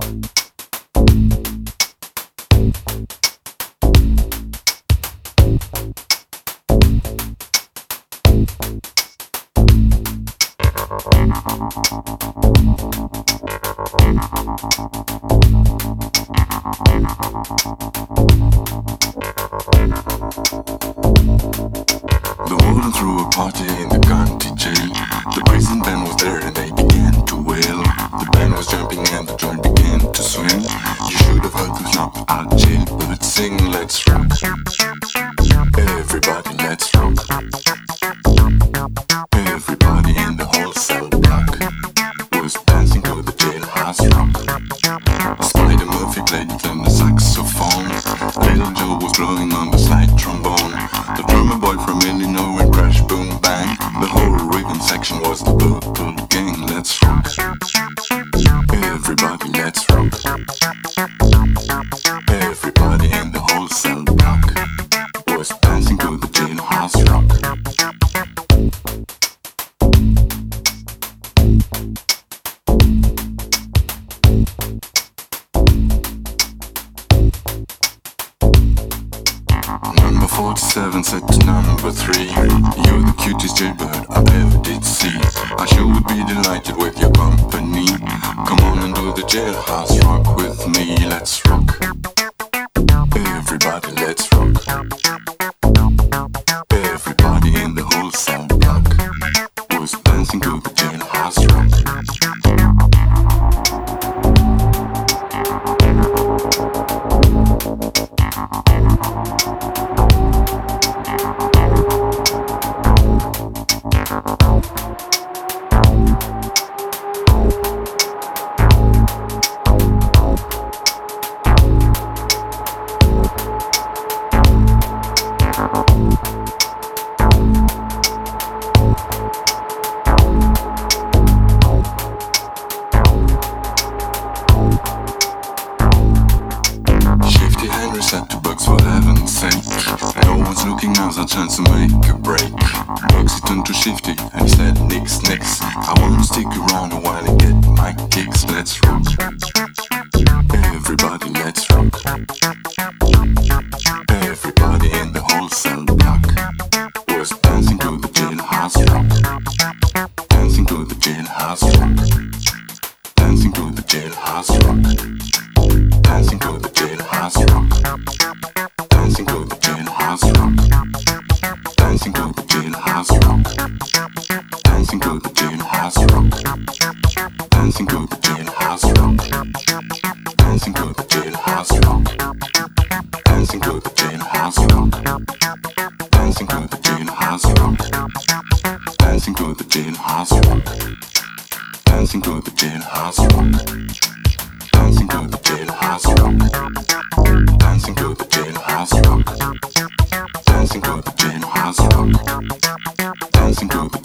The warden threw a party in the county jail. The prison band was there and they began to wail. The band was jumping and the joint began to swing. You should have heard the knock out jailbirds sing. Let's rock, everybody, let's rock. Everybody in the whole cell block was dancing to the jailhouse rock. Spider Murphy played on the saxophone. Little Joe was blowing on the slide trombone. The drummer boy from Illinois went crash boom bang. The whole rhythm section was the Purple Gang. Let's rock, everybody, let's rock. Everybody in the whole cell block was dancing to the jailhouse rock. Number 47 said to number 3, you're the cutest jailbird I ever did see. I sure would be delighted with your company. Come on and do the jailhouse rock with me. Let's rock, everybody, let's rock. Everybody in the whole cell block was dancing to the jailhouse rock. Set to Bugs for heaven's sake. No one's looking now, so chance to make a break. Bugsy turned to Shifty and he said nix nix. I won't stick around a while and get my kicks. Let's rock, everybody, let's rock. Everybody in the whole cell block was dancing to the jailhouse rock. Dancing to the jailhouse rock. Dancing to the jailhouse rock. Dancing to the jailhouse rock. Dancing to the jailhouse rock. Dancing to the jailhouse rock. Dancing to the jailhouse rock. Dancing to the jailhouse rock. Dancing to the jailhouse rock. Dancing to the jailhouse rock. Dancing to the jailhouse rock. Dancing to the jailhouse rock. Dancing to the jailhouse rock. Dancing to the jailhouse rock. Dancing to the jailhouse rock. Dancing to the jailhouse rock. Dancing to the